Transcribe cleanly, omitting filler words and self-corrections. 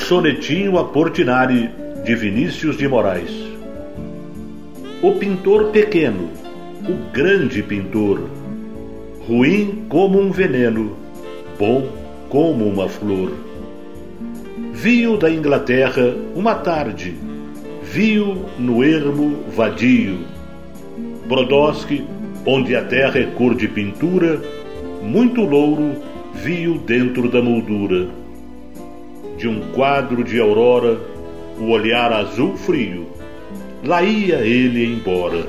sonetinho a Portinari, de Vinícius de Moraes. O pintor pequeno, o grande pintor, ruim como um veneno, bom como uma flor. Vi-o da Inglaterra uma tarde, vi-o no ermo vadio. Brodowski, onde a terra é cor de pintura, muito louro, vi-o dentro da moldura. De um quadro de aurora, o olhar azul frio, lá ia ele embora.